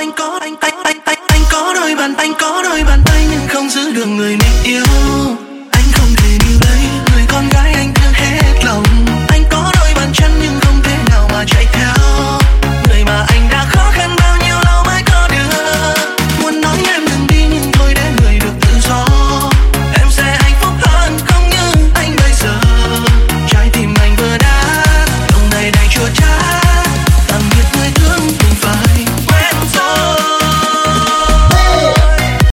anh có đôi bàn tay nhưng không giữ được người mình